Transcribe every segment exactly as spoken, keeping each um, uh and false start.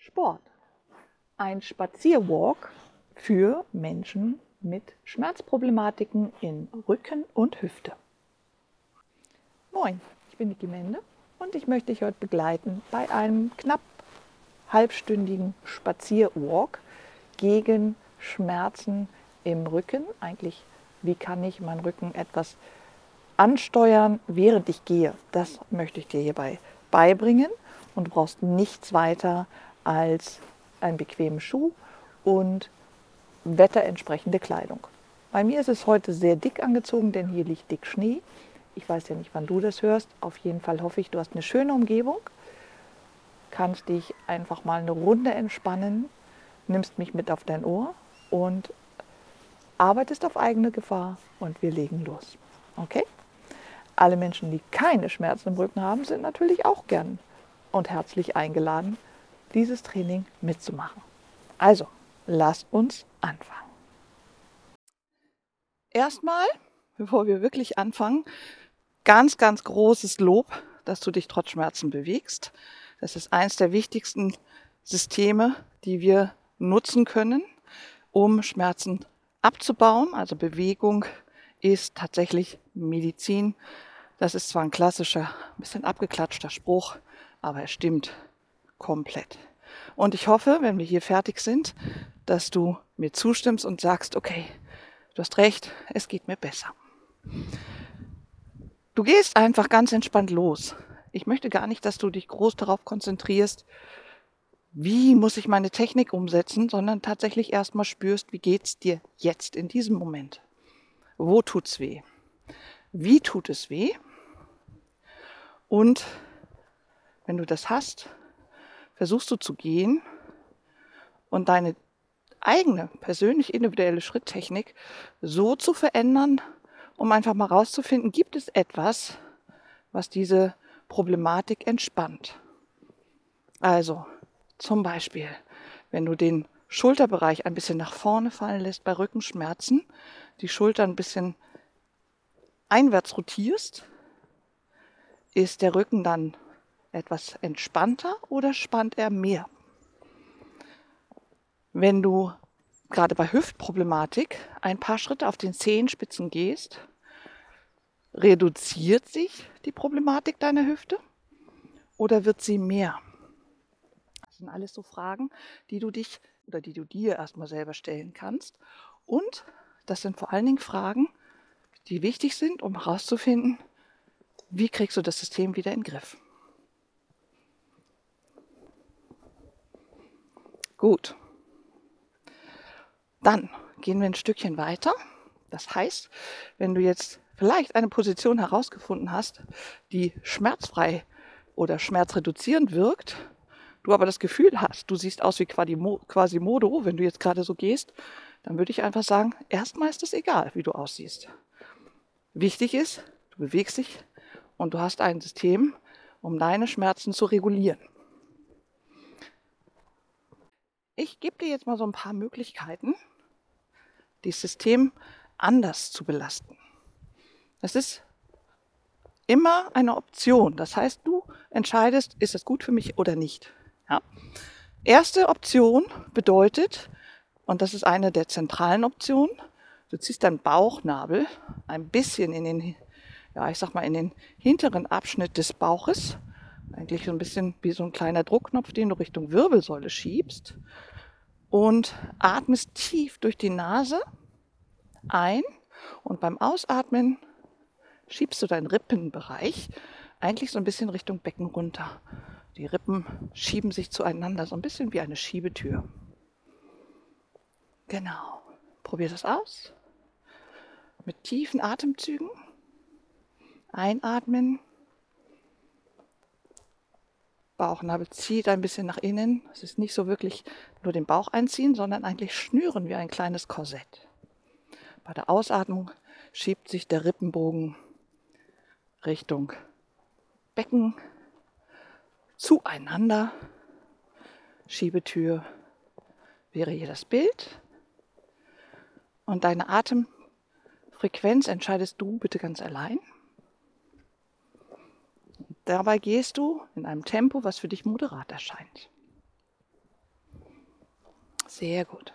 Sport. Ein Spazierwalk für Menschen mit Schmerzproblematiken in Rücken und Hüfte. Moin, ich bin Niki Mende und ich möchte dich heute begleiten bei einem knapp halbstündigen Spazierwalk gegen Schmerzen im Rücken. Eigentlich, wie kann ich meinen Rücken etwas ansteuern, während ich gehe? Das möchte ich dir hierbei beibringen und du brauchst nichts weiter als einen bequemen Schuh und wetterentsprechende Kleidung. Bei mir ist es heute sehr dick angezogen, denn hier liegt dick Schnee. Ich weiß ja nicht, wann du das hörst. Auf jeden Fall hoffe ich, du hast eine schöne Umgebung, kannst dich einfach mal eine Runde entspannen, nimmst mich mit auf dein Ohr und arbeitest auf eigene Gefahr und wir legen los. Okay? Alle Menschen, die keine Schmerzen im Rücken haben, sind natürlich auch gern und herzlich eingeladen, dieses Training mitzumachen. Also, lass uns anfangen. Erstmal, bevor wir wirklich anfangen, ganz, ganz großes Lob, dass du dich trotz Schmerzen bewegst. Das ist eines der wichtigsten Systeme, die wir nutzen können, um Schmerzen abzubauen. Also Bewegung ist tatsächlich Medizin. Das ist zwar ein klassischer, ein bisschen abgeklatschter Spruch, aber er stimmt komplett. Und ich hoffe, wenn wir hier fertig sind, dass du mir zustimmst und sagst, okay, du hast recht, es geht mir besser. Du gehst einfach ganz entspannt los. Ich möchte gar nicht, dass du dich groß darauf konzentrierst, wie muss ich meine Technik umsetzen, sondern tatsächlich erstmal spürst, wie geht's dir jetzt in diesem Moment? Wo tut's weh? Wie tut es weh? Und wenn du das hast, versuchst du zu gehen und deine eigene, persönlich individuelle Schritttechnik so zu verändern, um einfach mal rauszufinden, gibt es etwas, was diese Problematik entspannt. Also zum Beispiel, wenn du den Schulterbereich ein bisschen nach vorne fallen lässt bei Rückenschmerzen, die Schulter ein bisschen einwärts rotierst, ist der Rücken dann etwas entspannter oder spannt er mehr? Wenn du gerade bei Hüftproblematik ein paar Schritte auf den Zehenspitzen gehst, reduziert sich die Problematik deiner Hüfte oder wird sie mehr? Das sind alles so Fragen, die du dich oder die du dir erstmal selber stellen kannst. Und das sind vor allen Dingen Fragen, die wichtig sind, um herauszufinden, wie kriegst du das System wieder in den Griff. Gut. Dann gehen wir ein Stückchen weiter. Das heißt, wenn du jetzt vielleicht eine Position herausgefunden hast, die schmerzfrei oder schmerzreduzierend wirkt, du aber das Gefühl hast, du siehst aus wie Quasimodo, wenn du jetzt gerade so gehst, dann würde ich einfach sagen, erstmal ist es egal, wie du aussiehst. Wichtig ist, du bewegst dich und du hast ein System, um deine Schmerzen zu regulieren. Ich gebe dir jetzt mal so ein paar Möglichkeiten, das System anders zu belasten. Das ist immer eine Option. Das heißt, du entscheidest, ist das gut für mich oder nicht. Ja. Erste Option bedeutet, und das ist eine der zentralen Optionen, du ziehst deinen Bauchnabel ein bisschen in den, ja, ich sag mal, in den hinteren Abschnitt des Bauches, eigentlich so ein bisschen wie so ein kleiner Druckknopf, den du Richtung Wirbelsäule schiebst und atmest tief durch die Nase ein und beim Ausatmen schiebst du deinen Rippenbereich eigentlich so ein bisschen Richtung Becken runter. Die Rippen schieben sich zueinander, so ein bisschen wie eine Schiebetür. Genau. Probier das aus. Mit tiefen Atemzügen. Einatmen. Bauchnabel zieht ein bisschen nach innen. Es ist nicht so wirklich nur den Bauch einziehen, sondern eigentlich schnüren wie ein kleines Korsett. Bei der Ausatmung schiebt sich der Rippenbogen Richtung Becken zueinander. Schiebetür wäre hier das Bild. Und deine Atemfrequenz entscheidest du bitte ganz allein. Dabei gehst du in einem Tempo, was für dich moderat erscheint. Sehr gut.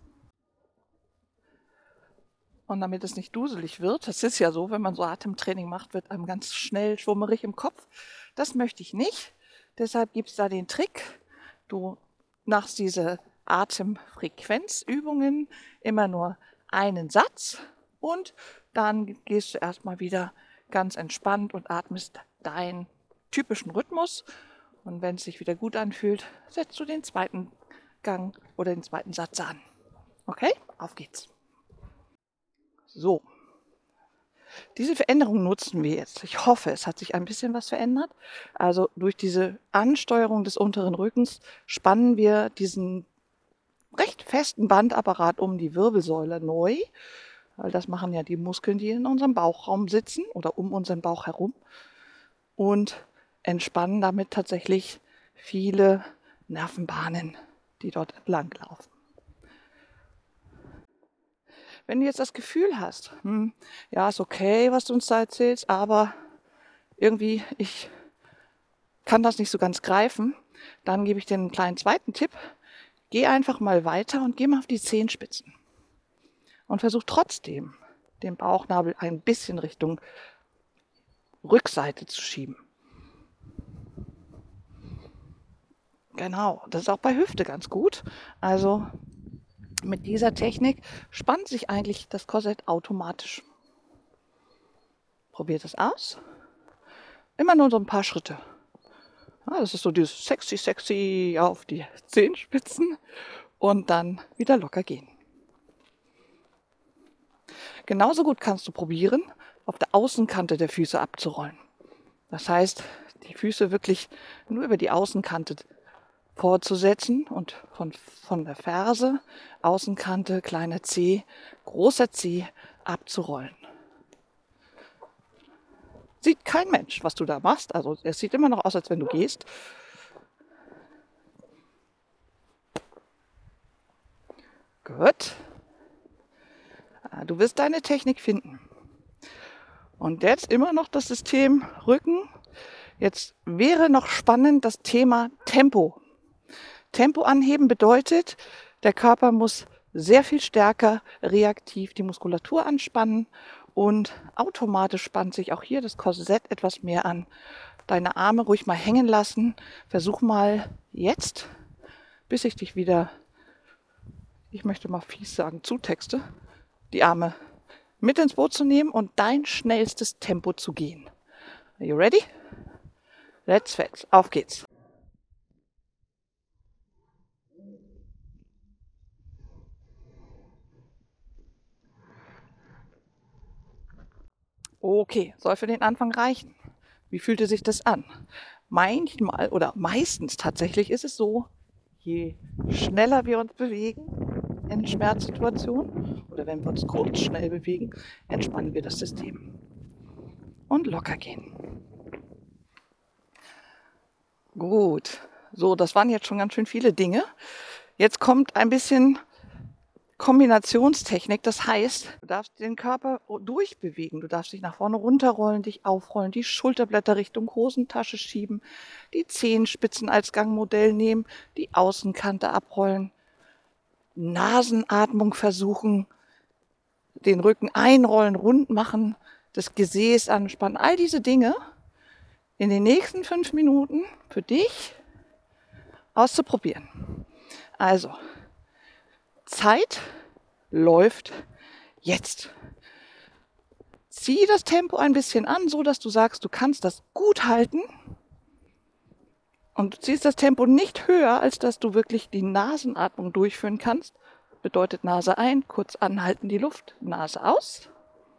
Und damit es nicht duselig wird, das ist ja so, wenn man so Atemtraining macht, wird einem ganz schnell schwummerig im Kopf. Das möchte ich nicht. Deshalb gibt es da den Trick. Du machst diese Atemfrequenzübungen immer nur einen Satz und dann gehst du erstmal wieder ganz entspannt und atmest deinen typischen Rhythmus. Und wenn es sich wieder gut anfühlt, setzt du den zweiten Gang oder den zweiten Satz an. Okay, auf geht's. So, diese Veränderung nutzen wir jetzt. Ich hoffe, es hat sich ein bisschen was verändert. Also durch diese Ansteuerung des unteren Rückens spannen wir diesen recht festen Bandapparat um die Wirbelsäule neu, weil das machen ja die Muskeln, die in unserem Bauchraum sitzen oder um unseren Bauch herum, und entspannen damit tatsächlich viele Nervenbahnen, die dort entlang laufen. Wenn du jetzt das Gefühl hast, hm, ja, ist okay, was du uns da erzählst, aber irgendwie, ich kann das nicht so ganz greifen, dann gebe ich dir einen kleinen zweiten Tipp. Geh einfach mal weiter und geh mal auf die Zehenspitzen. Und versuch trotzdem, den Bauchnabel ein bisschen Richtung Rückseite zu schieben. Genau, das ist auch bei Hüfte ganz gut. Also mit dieser Technik spannt sich eigentlich das Korsett automatisch. Probiert es aus. Immer nur so ein paar Schritte. Ja, das ist so dieses sexy, sexy auf die Zehenspitzen und dann wieder locker gehen. Genauso gut kannst du probieren, auf der Außenkante der Füße abzurollen. Das heißt, die Füße wirklich nur über die Außenkante vorzusetzen und von, von der Ferse, Außenkante, kleiner Zeh, großer Zeh abzurollen. Sieht kein Mensch, was du da machst. Also es sieht immer noch aus, als wenn du gehst. Gut. Du wirst deine Technik finden. Und jetzt immer noch das System Rücken. Jetzt wäre noch spannend das Thema Tempo. Tempo anheben bedeutet, der Körper muss sehr viel stärker reaktiv die Muskulatur anspannen und automatisch spannt sich auch hier das Korsett etwas mehr an. Deine Arme ruhig mal hängen lassen. Versuch mal jetzt, bis ich dich wieder, ich möchte mal fies sagen, zutexte, die Arme mit ins Boot zu nehmen und dein schnellstes Tempo zu gehen. Are you ready? Let's fetch. Auf geht's. Okay, soll für den Anfang reichen. Wie fühlte sich das an? Manchmal oder meistens tatsächlich ist es so, je schneller wir uns bewegen in Schmerzsituationen oder wenn wir uns kurz schnell bewegen, entspannen wir das System und locker gehen. Gut, so, das waren jetzt schon ganz schön viele Dinge. Jetzt kommt ein bisschen Kombinationstechnik, das heißt, du darfst den Körper durchbewegen, du darfst dich nach vorne runterrollen, dich aufrollen, die Schulterblätter Richtung Hosentasche schieben, die Zehenspitzen als Gangmodell nehmen, die Außenkante abrollen, Nasenatmung versuchen, den Rücken einrollen, rund machen, das Gesäß anspannen, all diese Dinge in den nächsten fünf Minuten für dich auszuprobieren. Also, Zeit läuft jetzt. Zieh das Tempo ein bisschen an, so dass du sagst, du kannst das gut halten. Und du ziehst das Tempo nicht höher, als dass du wirklich die Nasenatmung durchführen kannst. Bedeutet Nase ein, kurz anhalten die Luft, Nase aus.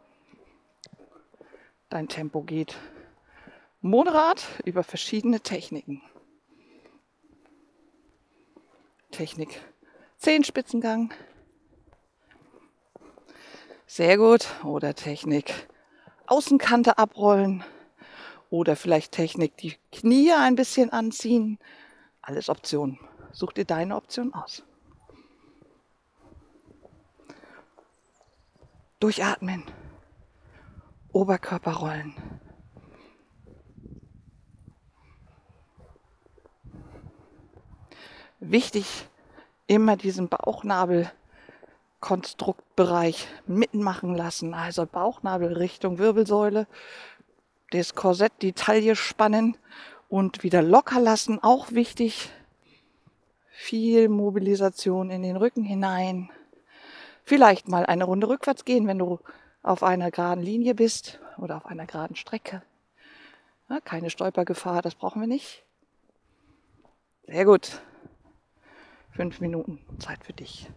Dein Tempo geht moderat über verschiedene Techniken. Technik Zehenspitzengang. Sehr gut. Oder Technik Außenkante abrollen. Oder vielleicht Technik die Knie ein bisschen anziehen. Alles Optionen. Such dir deine Option aus. Durchatmen. Oberkörper rollen. Wichtig immer diesen Bauchnabelkonstruktbereich mitmachen lassen. Also Bauchnabel Richtung Wirbelsäule, das Korsett, die Taille spannen und wieder locker lassen. Auch wichtig. Viel Mobilisation in den Rücken hinein. Vielleicht mal eine Runde rückwärts gehen, wenn du auf einer geraden Linie bist oder auf einer geraden Strecke. Ja, keine Stolpergefahr, das brauchen wir nicht. Sehr gut. Fünf Minuten Zeit für dich.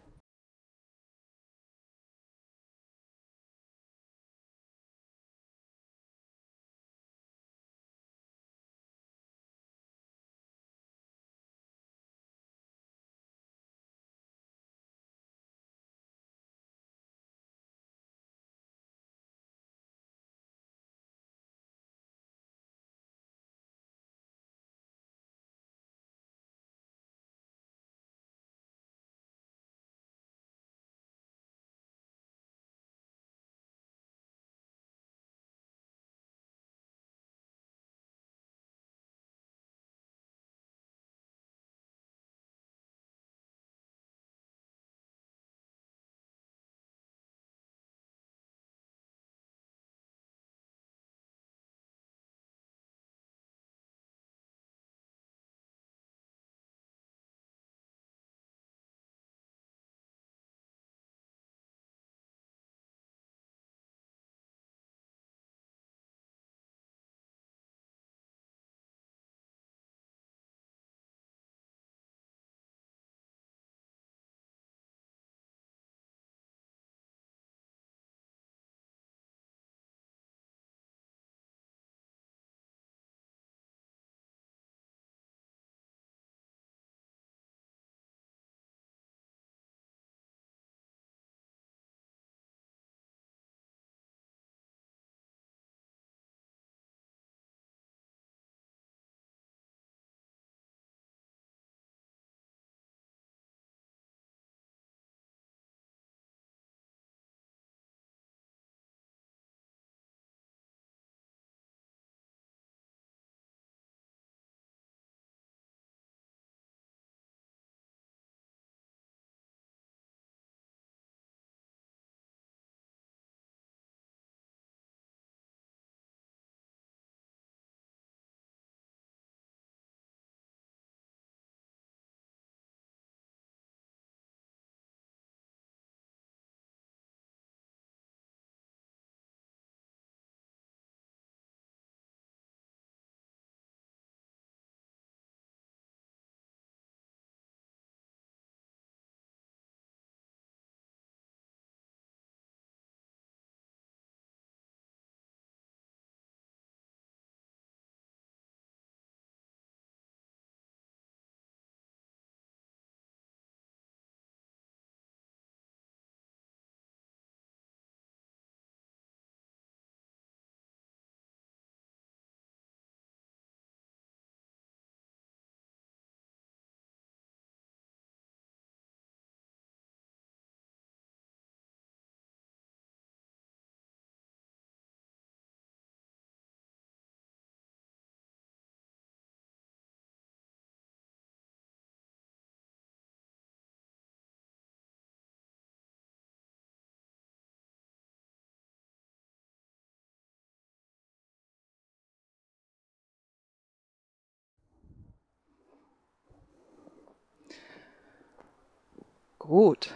Gut.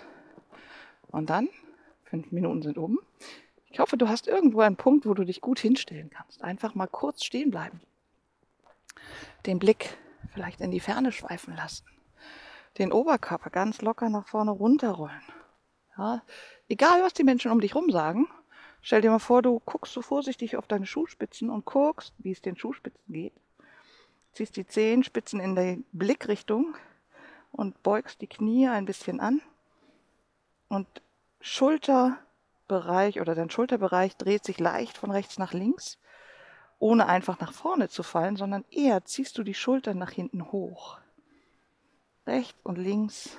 Und dann, fünf Minuten sind um. Ich hoffe, du hast irgendwo einen Punkt, wo du dich gut hinstellen kannst. Einfach mal kurz stehen bleiben. Den Blick vielleicht in die Ferne schweifen lassen. Den Oberkörper ganz locker nach vorne runterrollen. Ja, egal, was die Menschen um dich rum sagen, stell dir mal vor, du guckst so vorsichtig auf deine Schuhspitzen und guckst, wie es den Schuhspitzen geht. Ziehst die Zehenspitzen in die Blickrichtung und beugst die Knie ein bisschen an. Und Schulterbereich oder dein Schulterbereich dreht sich leicht von rechts nach links, ohne einfach nach vorne zu fallen, sondern eher ziehst du die Schultern nach hinten hoch. Rechts und links.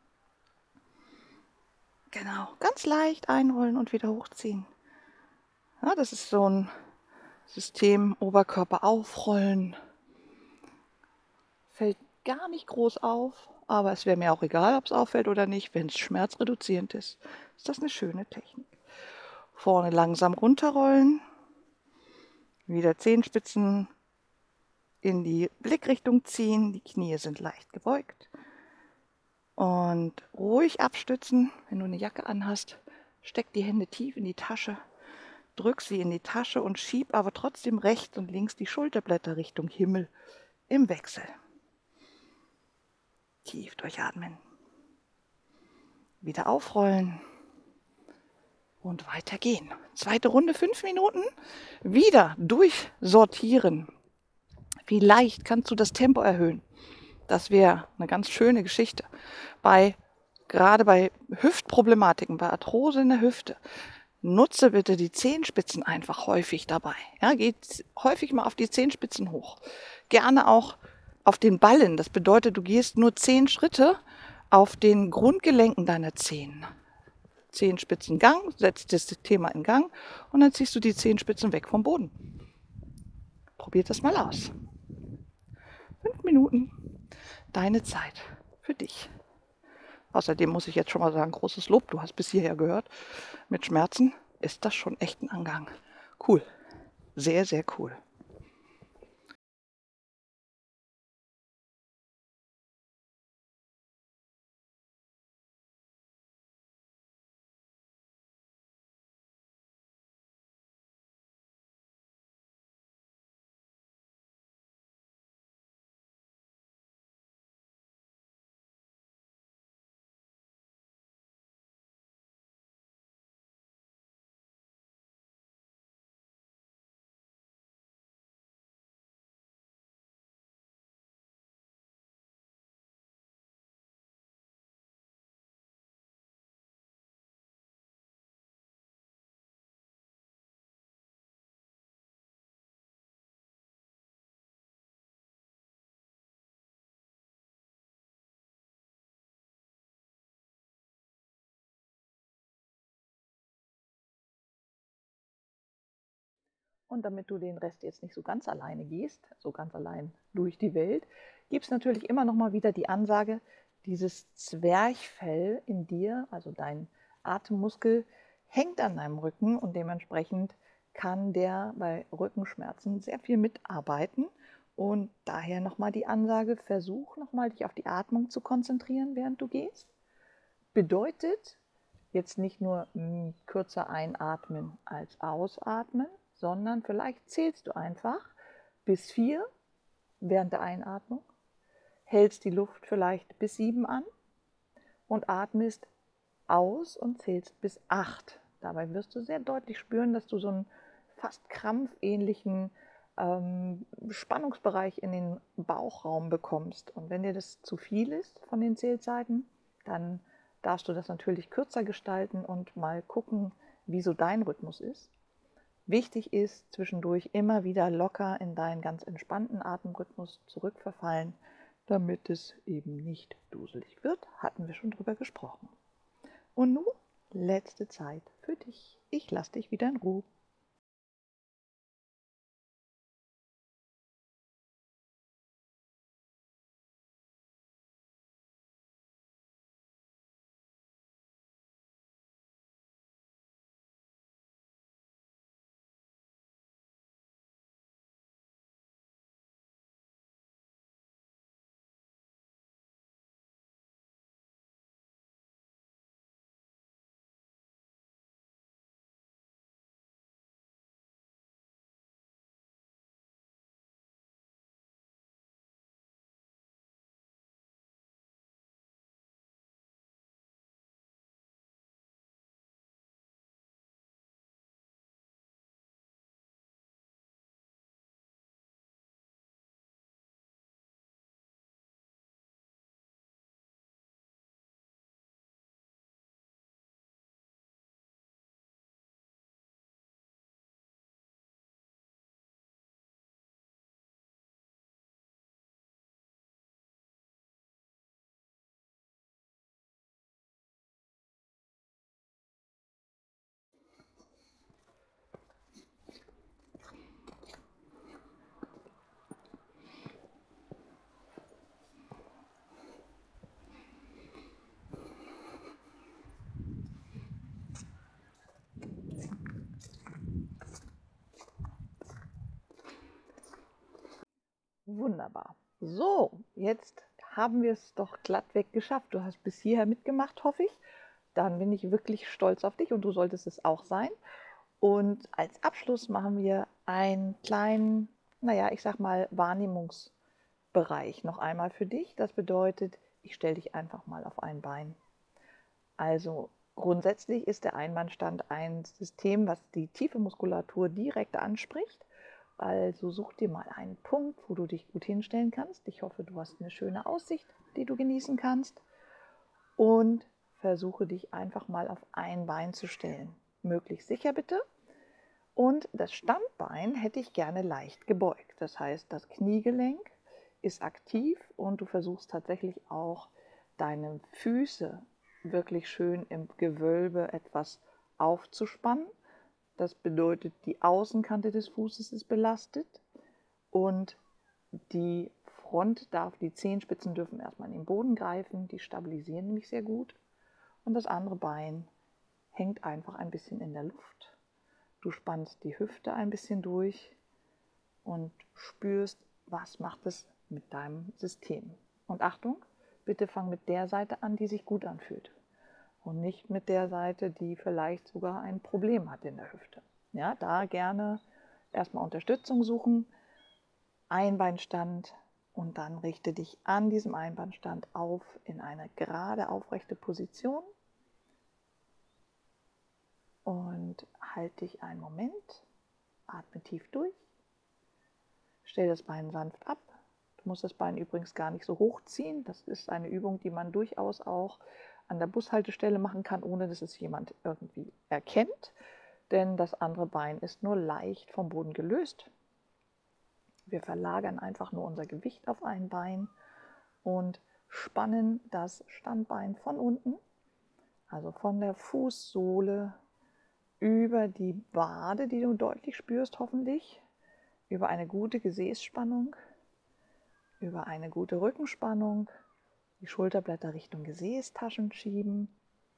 Genau, ganz leicht einrollen und wieder hochziehen. Ja, das ist so ein System, Oberkörper aufrollen. Fällt gar nicht groß auf, aber es wäre mir auch egal, ob es auffällt oder nicht. Wenn es schmerzreduzierend ist, ist das eine schöne Technik. Vorne langsam runterrollen, wieder Zehenspitzen in die Blickrichtung ziehen, die Knie sind leicht gebeugt und ruhig abstützen. Wenn du eine Jacke anhast, steck die Hände tief in die Tasche, drück sie in die Tasche und schieb aber trotzdem rechts und links die Schulterblätter Richtung Himmel im Wechsel. Tief durchatmen. Wieder aufrollen und weitergehen. Zweite Runde, fünf Minuten. Wieder durchsortieren. Vielleicht kannst du das Tempo erhöhen. Das wäre eine ganz schöne Geschichte. Bei, gerade bei Hüftproblematiken, bei Arthrose in der Hüfte, nutze bitte die Zehenspitzen einfach häufig dabei. Ja, geht häufig mal auf die Zehenspitzen hoch. Gerne auch auf den Ballen. Das bedeutet, du gehst nur zehn Schritte auf den Grundgelenken deiner Zehen. Zehenspitzengang, setzt das Thema in Gang und dann ziehst du die Zehenspitzen weg vom Boden. Probiert das mal aus. Fünf Minuten, deine Zeit für dich. Außerdem muss ich jetzt schon mal sagen, großes Lob, du hast bis hierher gehört. Mit Schmerzen ist das schon echt ein Angang. Cool, sehr, sehr cool. Und damit du den Rest jetzt nicht so ganz alleine gehst, so ganz allein durch die Welt, gibt es natürlich immer noch mal wieder die Ansage, dieses Zwerchfell in dir, also dein Atemmuskel, hängt an deinem Rücken und dementsprechend kann der bei Rückenschmerzen sehr viel mitarbeiten. Und daher nochmal die Ansage, versuch nochmal dich auf die Atmung zu konzentrieren, während du gehst. Bedeutet jetzt nicht nur mh, kürzer einatmen als ausatmen, sondern vielleicht zählst du einfach bis vier während der Einatmung, hältst die Luft vielleicht bis sieben an und atmest aus und zählst bis acht. Dabei wirst du sehr deutlich spüren, dass du so einen fast krampfähnlichen ähm, Spannungsbereich in den Bauchraum bekommst. Und wenn dir das zu viel ist von den Zählzeiten, dann darfst du das natürlich kürzer gestalten und mal gucken, wie so dein Rhythmus ist. Wichtig ist, zwischendurch immer wieder locker in deinen ganz entspannten Atemrhythmus zurückverfallen, damit es eben nicht duselig wird, hatten wir schon drüber gesprochen. Und nun letzte Zeit für dich. Ich lasse dich wieder in Ruhe. Wunderbar. So, jetzt haben wir es doch glattweg geschafft. Du hast bis hierher mitgemacht, hoffe ich. Dann bin ich wirklich stolz auf dich und du solltest es auch sein. Und als Abschluss machen wir einen kleinen, naja, ich sag mal, Wahrnehmungsbereich noch einmal für dich. Das bedeutet, ich stelle dich einfach mal auf ein Bein. Also grundsätzlich ist der Einbeinstand ein System, was die tiefe Muskulatur direkt anspricht. Also such dir mal einen Punkt, wo du dich gut hinstellen kannst. Ich hoffe, du hast eine schöne Aussicht, die du genießen kannst. Und versuche dich einfach mal auf ein Bein zu stellen. Möglichst sicher bitte. Und das Standbein hätte ich gerne leicht gebeugt. Das heißt, das Kniegelenk ist aktiv und du versuchst tatsächlich auch deine Füße wirklich schön im Gewölbe etwas aufzuspannen. Das bedeutet, die Außenkante des Fußes ist belastet und die Front darf, die Zehenspitzen dürfen erstmal in den Boden greifen, die stabilisieren nämlich sehr gut. Und das andere Bein hängt einfach ein bisschen in der Luft. Du spannst die Hüfte ein bisschen durch und spürst, was macht es mit deinem System. Und Achtung, bitte fang mit der Seite an, die sich gut anfühlt. Und nicht mit der Seite, die vielleicht sogar ein Problem hat in der Hüfte. Ja, da gerne erstmal Unterstützung suchen, Einbeinstand und dann richte dich an diesem Einbeinstand auf in eine gerade aufrechte Position und halte dich einen Moment, atme tief durch, stell das Bein sanft ab. Du musst das Bein übrigens gar nicht so hoch ziehen. Das ist eine Übung, die man durchaus auch an der Bushaltestelle machen kann, ohne dass es jemand irgendwie erkennt. Denn das andere Bein ist nur leicht vom Boden gelöst. Wir verlagern einfach nur unser Gewicht auf ein Bein und spannen das Standbein von unten, also von der Fußsohle über die Wade, die du deutlich spürst hoffentlich, über eine gute Gesäßspannung, über eine gute Rückenspannung, die Schulterblätter Richtung Gesäßtaschen schieben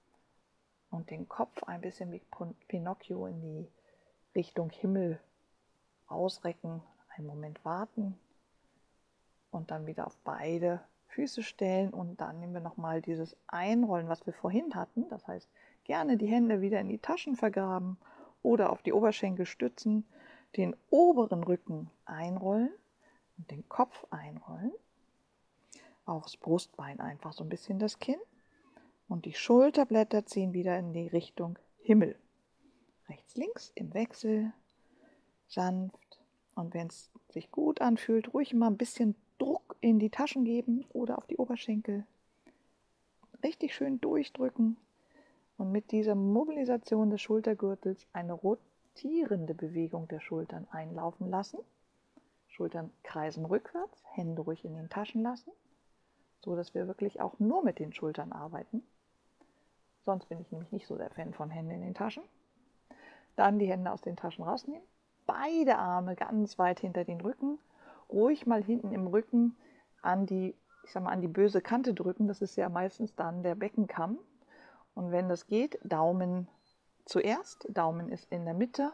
und den Kopf ein bisschen wie Pinocchio in die Richtung Himmel ausrecken, einen Moment warten und dann wieder auf beide Füße stellen und dann nehmen wir nochmal dieses Einrollen, was wir vorhin hatten. Das heißt, gerne die Hände wieder in die Taschen vergraben oder auf die Oberschenkel stützen, den oberen Rücken einrollen und den Kopf einrollen. Aufs Brustbein einfach so ein bisschen das Kinn und die Schulterblätter ziehen wieder in die Richtung Himmel. Rechts, links im Wechsel, sanft. Und wenn es sich gut anfühlt, ruhig mal ein bisschen Druck in die Taschen geben oder auf die Oberschenkel. Richtig schön durchdrücken und mit dieser Mobilisation des Schultergürtels eine rotierende Bewegung der Schultern einlaufen lassen. Schultern kreisen rückwärts, Hände ruhig in den Taschen lassen, so dass wir wirklich auch nur mit den Schultern arbeiten. Sonst bin ich nämlich nicht so der Fan von Händen in den Taschen. Dann die Hände aus den Taschen rausnehmen. Beide Arme ganz weit hinter den Rücken, ruhig mal hinten im Rücken an die, ich sag mal, an die böse Kante drücken. Das ist ja meistens dann der Beckenkamm. Und wenn das geht, Daumen zuerst, Daumen ist in der Mitte,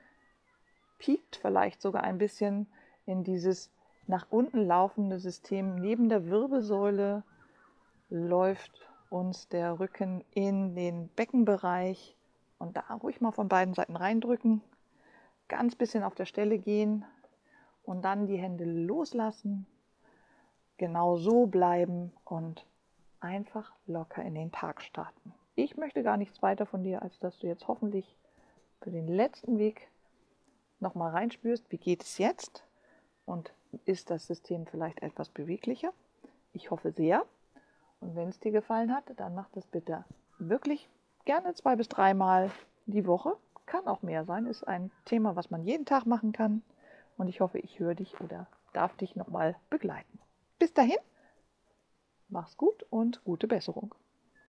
piekt vielleicht sogar ein bisschen in dieses nach unten laufende System. Neben der Wirbelsäule läuft uns der Rücken in den Beckenbereich und da ruhig mal von beiden Seiten reindrücken. Ganz bisschen auf der Stelle gehen und dann die Hände loslassen, genau so bleiben und einfach locker in den Tag starten. Ich möchte gar nichts weiter von dir, als dass du jetzt hoffentlich für den letzten Weg nochmal reinspürst, wie geht es jetzt und ist das System vielleicht etwas beweglicher. Ich hoffe sehr und wenn es dir gefallen hat, dann mach das bitte wirklich gerne zwei bis dreimal die Woche. Kann auch mehr sein, ist ein Thema, was man jeden Tag machen kann. Und ich hoffe, ich höre dich oder darf dich nochmal begleiten. Bis dahin, mach's gut und gute Besserung.